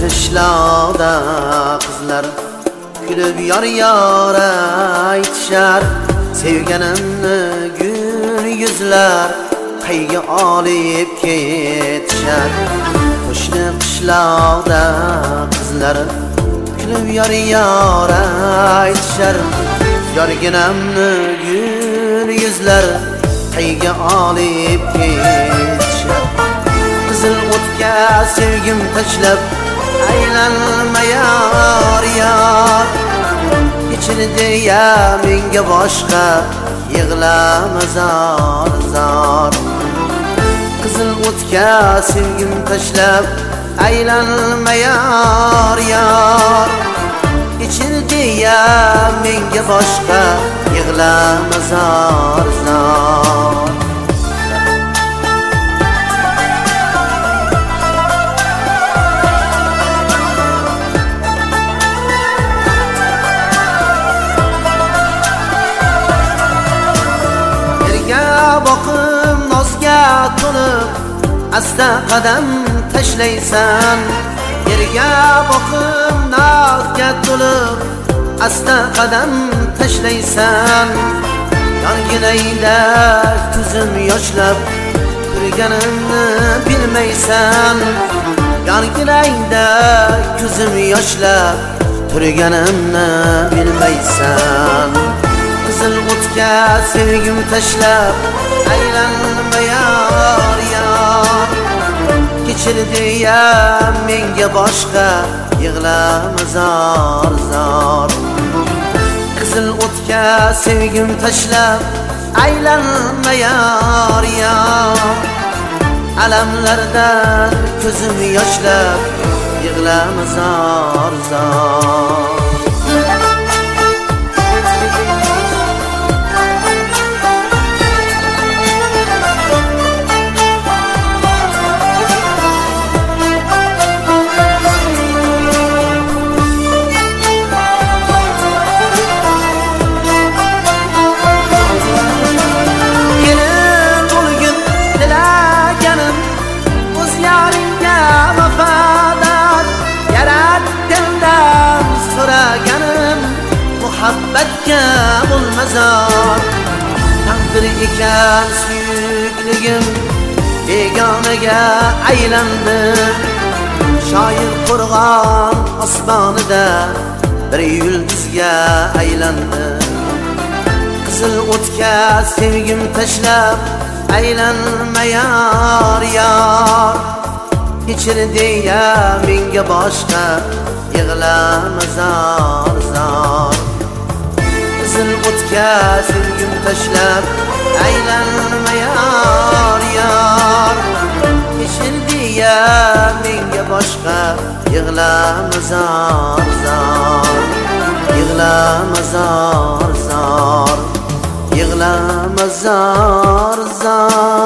qishloqda qizlar kulib yor aytishar, sevganimni gul yuzlar qayga olib ketishar. Qo'shni qishloqda qizlar kulib yor aytishar, yorginamni gul yuzlar qayga olib ketishar. Qizil o'tga sevgim tashlab aylanma yor yor, ichida menga boshqa yig'lama zor zor. Qizil o'tga sevgim tashlab aylanma yor yor, ichida menga boshqa yig'lama zor zor. Boqim nozga to'lib asta qadam tashlaysan, yerga boqim nozga to'lib asta qadam tashlaysan. Yonginayda ko'zim yoshlab turganimni bilmaysan, yonginayda ko'zim yoshlab turganimni bilmaysan. Qizil o'tga sevgim tashlab aylanma yor yor, kechirdi menga boshqa yig'lama zor zor. Qizil o'tga sevgim tashlab aylanma yor yor, alamlardan ko'zim yoshlab yig'lama zor zor. Muhabbatga bo'lmazor, taqdir ekan suyukligim begonaga aylandi. Shoir qo'rg'on osmonida bir yulduzga aylandi. Qizil o'tga sevgim tashlab aylanma yor yor, kechirdi menga boshqa yig'lama zor zor. Qizil o'tga sevgim tashlab aylanma yor yor, kechirdi menga boshqa yig'lama zor zor. Yig'lama zor zor, yig'lama zor zor.